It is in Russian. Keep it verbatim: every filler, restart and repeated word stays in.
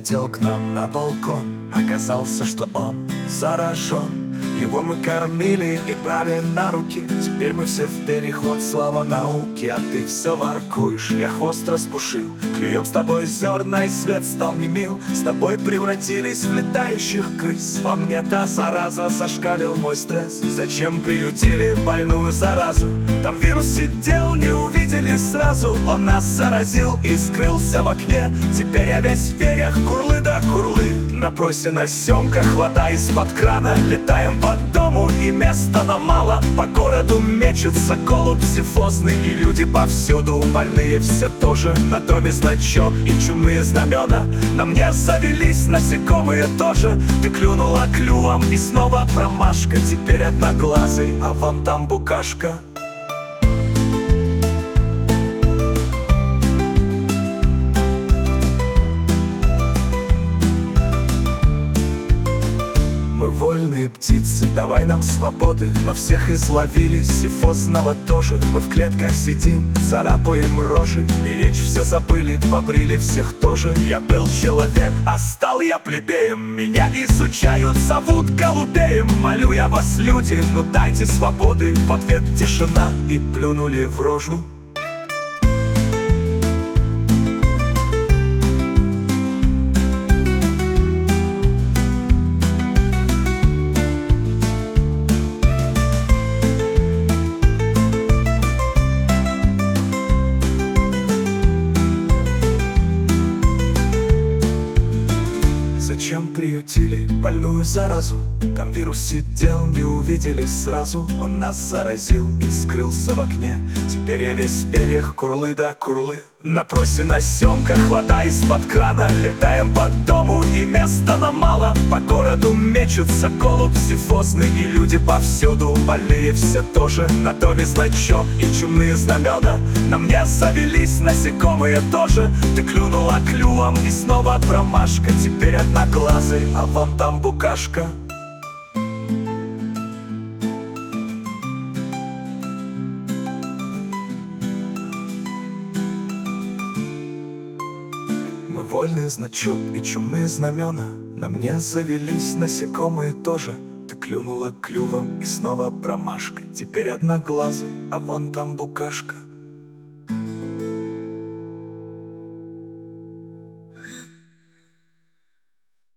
залетел к нам на балкон. Оказался, что он заражен. Его мы кормили и брали на руки. Теперь мы все в переход, слава науке. А ты все воркуешь, я хвост распушил. Клюем с тобой зерна, и свет стал не мил. С тобой превратились в летающих крыс. Во мне та зараза, зашкалил мой стресс. Зачем приютили больную заразу? Там вирус сидел, не увидели сразу. Он нас заразил и скрылся в окне. Теперь я весь в перьях, курлы да курлы. На просеной съемках вода из-под крана. Летаем по дому и места нам мало. По городу мечется голубь психозный. И люди повсюду, больные все тоже. На доме значок и чумные знамена. На мне завелись насекомые тоже. Ты клюнула клювом и снова промашка. Теперь одноглазый, а вон там букашка. Мы вольные птицы, давай нам свободы. Но всех изловили, сифозного тоже. Мы в клетках сидим, царапаем рожи. И речь все забыли, побрили всех тоже. Я был человек, а стал я плебеем. Меня изучают, зовут голубеем. Молю я вас, люди, ну дайте свободы. В ответ тишина и плюнули в рожу. Зачем приютили больную заразу? Там вирус сидел, не увидели сразу. Он нас заразил и скрылся в окне. Теперь я весь в перьях, курлы да курлы. На просеной съемках вода из-под крана. Летаем по дому и места нам мало. По городу мечутся голубь психозный. И люди повсюду, больные все тоже. На доме значок и чумные знамена. На мне завелись насекомые тоже. Ты клюнула клювом и снова промашка. Теперь одноглазый, а вон там букашка. Мы вольный значок и чумные знамена. На мне завелись насекомые тоже. Ты клюнула клювом и снова промашка. Теперь одноглазый, а вон там букашка.